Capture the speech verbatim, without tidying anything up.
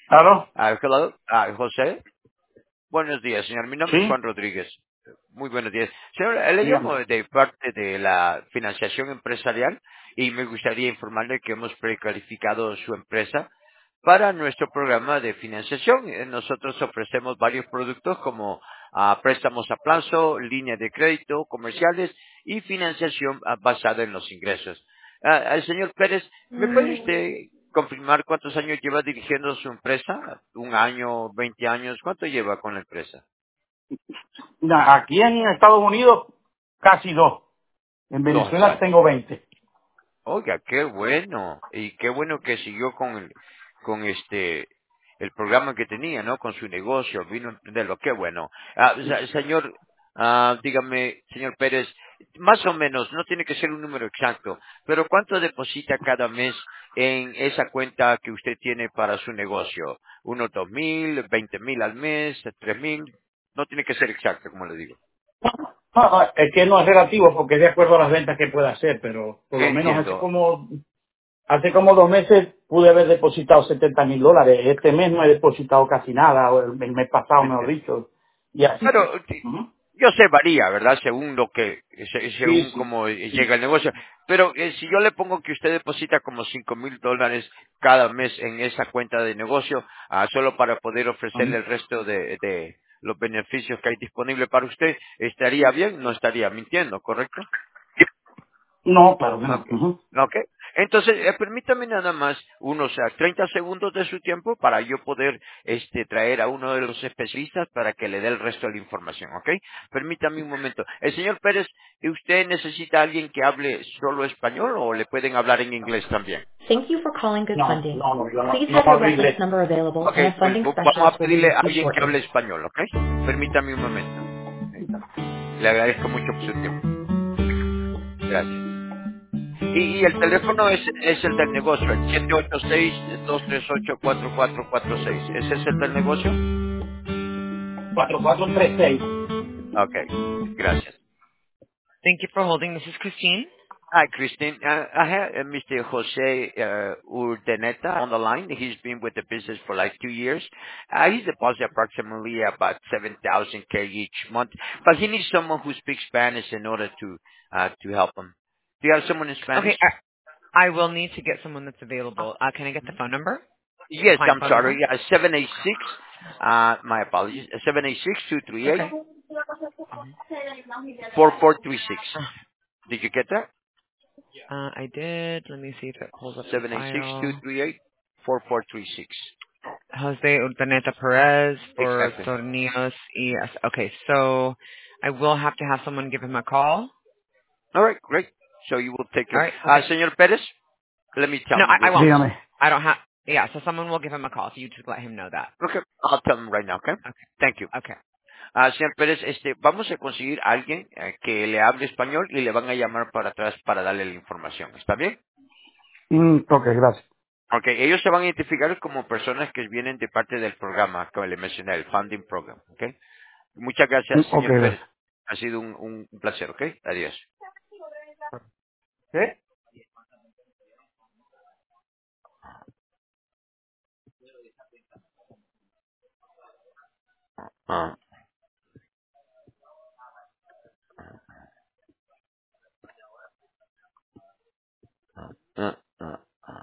¿Aló? Ah, hello, ah, José. Buenos días, señor. Mi nombre es Sí, Juan Rodríguez. Muy buenos días. Señor, eh, le llamo dígame. de parte de la financiación empresarial y me gustaría informarle que hemos precalificado su empresa para nuestro programa de financiación. Eh, Nosotros ofrecemos varios productos como ah, préstamos a plazo, línea de crédito, comerciales y financiación ah, basada en los ingresos. Ah, al señor Pérez, ¿me puede usted confirmar cuántos años lleva dirigiendo su empresa? ¿Un año, veinte años? ¿Cuánto lleva con la empresa? Na- Aquí en Estados Unidos, casi dos. En Dos Venezuela años. tengo veinte. Oiga, qué bueno. Y qué bueno que siguió con el, con este, el programa que tenía, ¿no? Con su negocio, vino a entenderlo. Qué bueno. Ah, se- señor, ah, dígame, señor Pérez, más o menos, no tiene que ser un número exacto, pero ¿cuánto deposita cada mes en esa cuenta que usted tiene para su negocio? ¿Unos dos mil, veinte mil al mes, tres mil? No tiene que ser exacto, como le digo. No, no, es que no es relativo porque es de acuerdo a las ventas que pueda hacer, pero por lo menos hace Entiendo. como hace como dos meses pude haber depositado setenta mil dólares. Este mes no he depositado casi nada, o el, el mes pasado, mejor Entiendo. dicho. Y así. Claro, Ujú. yo sé, varía, ¿verdad? Según lo que, se- Sí, según sí, cómo sí. llega el negocio. Pero eh, si yo le pongo que usted deposita como cinco mil dólares cada mes en esa cuenta de negocio, ah, solo para poder ofrecerle Ujú. el resto de, de los beneficios que hay disponible para usted, ¿estaría bien? No estaría mintiendo, ¿correcto? No, claro que no. Ok. Ujú. Ok. Entonces, eh, permítame nada más unos ah, treinta segundos de su tiempo para yo poder este, traer a uno de los especialistas para que le dé el resto de la información, ¿ok? Permítame un momento. El señor Pérez, ¿usted necesita a alguien que hable solo español o le pueden hablar en inglés también? Thank you for calling Good No, Funding. no, no, yo no, Please no have your hablo reference inglés. number available Ok, and a pues funding v- vamos a specialist will be pedirle with a you alguien que shortly. hable español, ¿ok? Permítame un momento. Le agradezco mucho por su tiempo. Gracias. Y, y el teléfono es, es el del negocio, el siete ocho seis, dos tres ocho, cuatro cuatro cuatro seis. ¿Ese es el del negocio? cuatro cuatro tres seis. Ok, gracias. Thank you for holding. This is Christine. Hi, Christine. Uh, I have uh, mister Jose uh, Urdaneta on the line. He's been with the business for like two years. Uh, he's deposited approximately about seven thousand K each month, but he needs someone who speaks Spanish in order to uh, to help him. Do you have someone in Spanish? Okay, I, I will need to get someone that's available. Uh, can I get the phone number? The Yes, client I'm phone sorry. number? Uh, seven eight six. Uh, my apologies. Seven eight six two three eight Okay. four four three six. Did you get that? Uh, I did. Let me see if it pulls up the Seven eight six two file. three eight four four three six. Jose Urdaneta Perez for Exactly. Tornillos. Yes. Okay, so I will have to have someone give him a call. All right, great. So you will take All care. right. Uh, Okay. Señor Pérez, let me tell No, him I, I this. won't. Dígame. I don't have. Yeah, so someone will give him a call. So you just let him know that. Okay, I'll tell him right now, okay? Okay. Thank you. Okay. Ah, señor Pérez, este, vamos a conseguir a alguien eh, que le hable español y le van a llamar para atrás para darle la información. ¿Está bien? Mm, ok, gracias. Ok, ellos se van a identificar como personas que vienen de parte del programa que le mencioné, el Funding Program, ¿ok? Muchas Mm, gracias, ok, señor Pérez. gracias. Ha sido un, un un placer, ¿ok? Adiós. ¿Qué? Ah, ah, ah, ah.